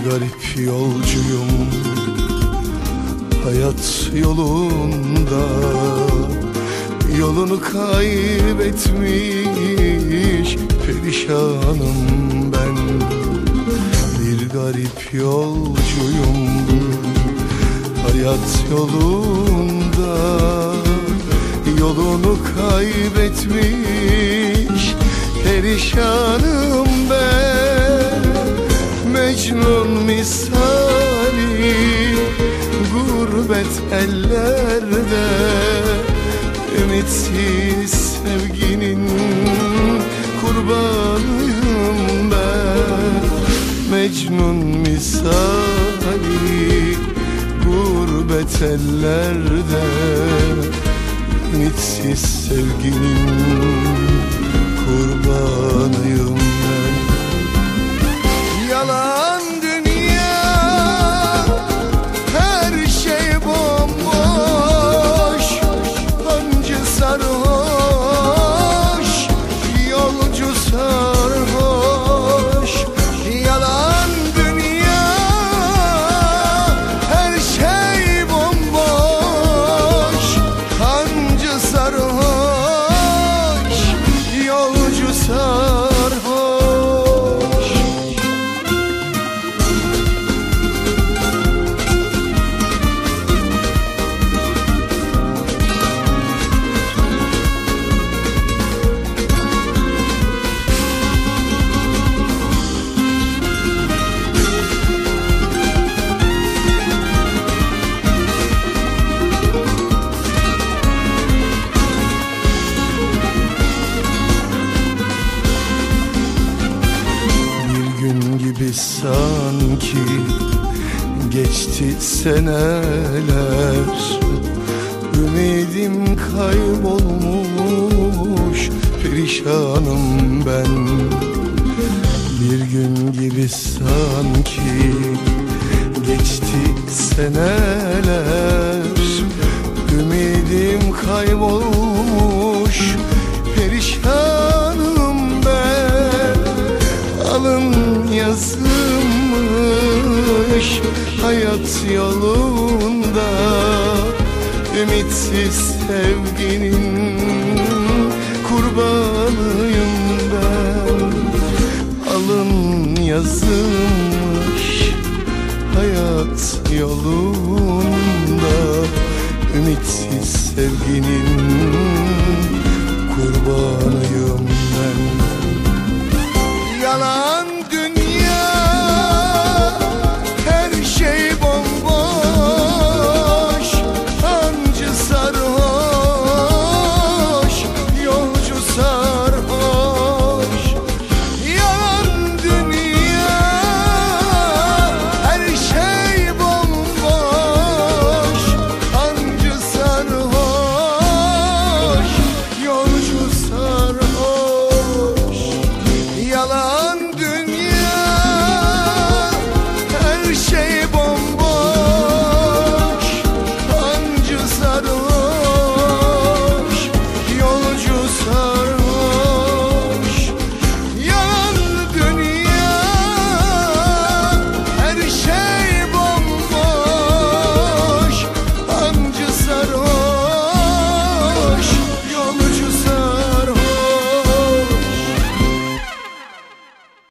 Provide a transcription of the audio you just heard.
garip yolcuyum hayat yolunda, yolunu kaybetmiş perişanım ben. Bir garip yolcuyum hayat yolunda, yolunu kaybetmiş perişanım ben. Mecnun misali gurbet ellerde, ümitsiz sevginin kurbanıyım ben. Mecnun misali gurbet ellerde, ümitsiz sevginin kurbanıyım ben. Yalan dünya, her şey bomboş, hancı sarhoş, yolcu sarhoş. Yalan dünya, her şey bomboş, hancı sarhoş, yolcu sarhoş. Gibi sanki geçti seneler, ümidim kaybolmuş perişanım ben. Bir gün gibi sanki geçti seneler, ümidim kaybolmuş perişanım ben. Alın yazılmış hayat yolunda, ümitsiz sevginin kurbanıyım ben. Alın yazılmış hayat yolunda, ümitsiz sevginin kurbanıyım.